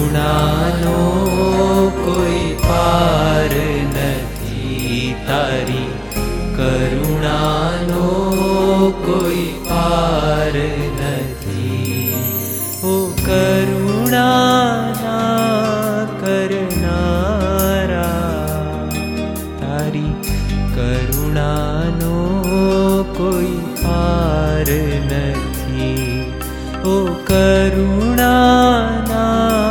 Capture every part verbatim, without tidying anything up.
करुणानो कोई पार नहीं, तारी करुणानो कोई पार नहीं। ओ करुणा ना करनारा, तारी करुणानो कोई पार नहीं। ओ करुणा ना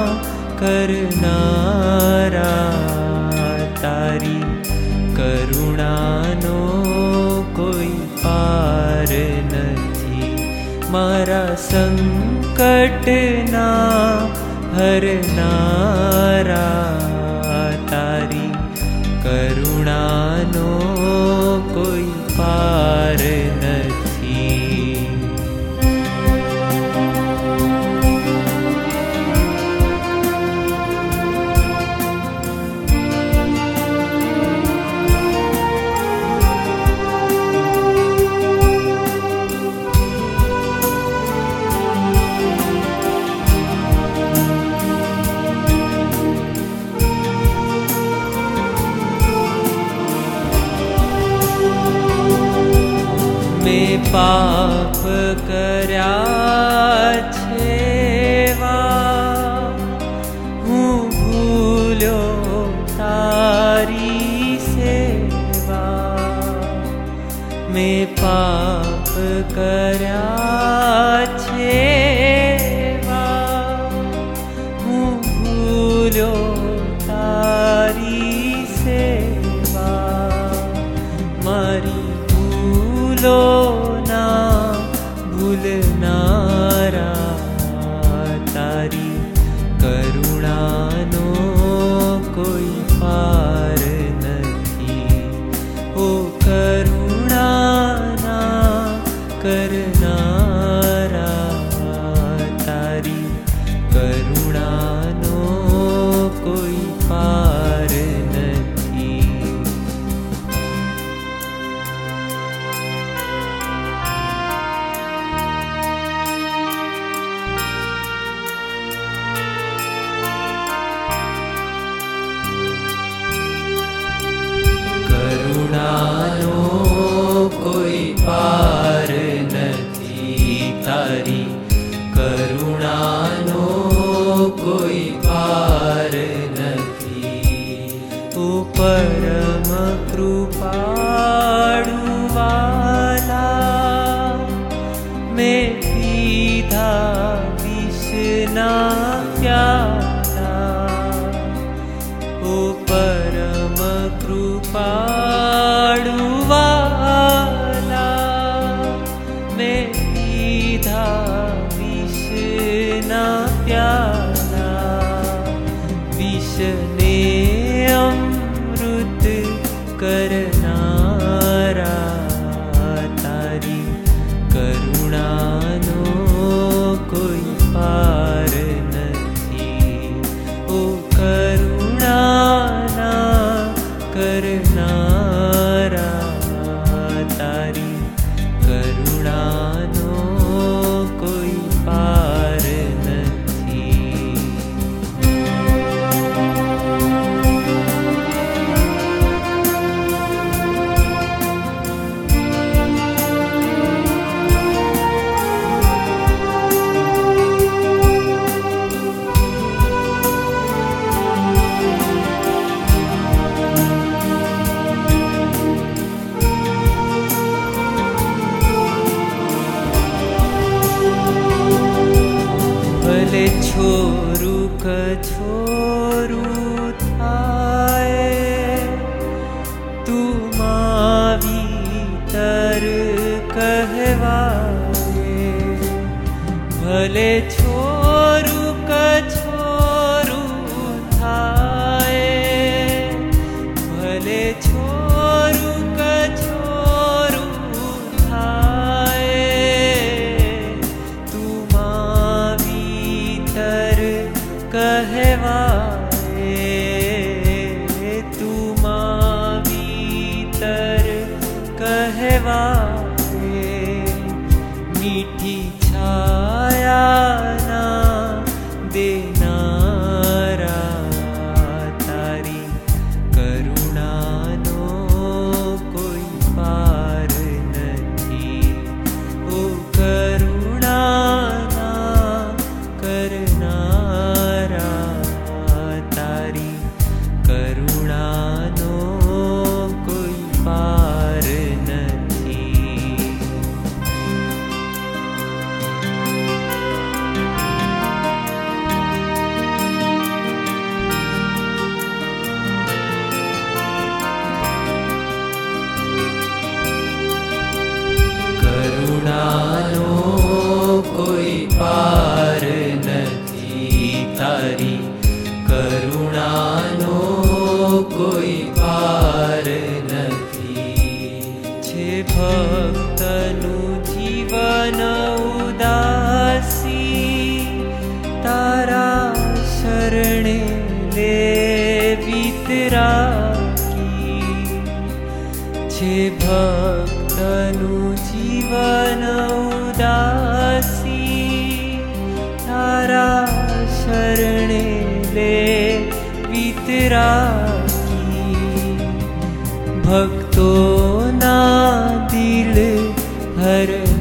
करनारा, तारी करुणानो कोई पार नहीं। मारा संकट ना हरनारा, तारी करुणानो कोई पार नहीं। मैं पाप कर्या छेवा, हूँ भूलो तारी सेवा। मैं पाप कर्या छेवा, हूँ भूलो तारी सेवा। मारी भूलो ना भूलनारा, तारी करुणानो कोई पार नहीं। ओ करुणा ना करनारा, तारी करुणानो कोई पार नहीं। करुणानो कोई पार नहीं, तारी करुणानो कोई पार नहीं। ओ परम कृपाळु वाला, मैं पीधा विष ना प्याला। ओ परम कृपाळु वाला, मैं पीधा विष ना प्याला। विष ने अमृत करनारा, तारी करुणानो कोई पार नहीं। ओ करुणा ना करनारा, तारी करुणानो कोई पार नहीं। भले छोरू कछोरू थाए, तू मावी तर कहवाए। भले छोरू कछोरू थाए, भले छोरू कछोरू थाए। तू मावी तर कहवाए, तू मावी तर कहवाए। मीठी छाया ना देना જે ભક્તનું જીવન ઉદાસી તારા શરણે લે વિતરાગી ભક્તોના દિલ હર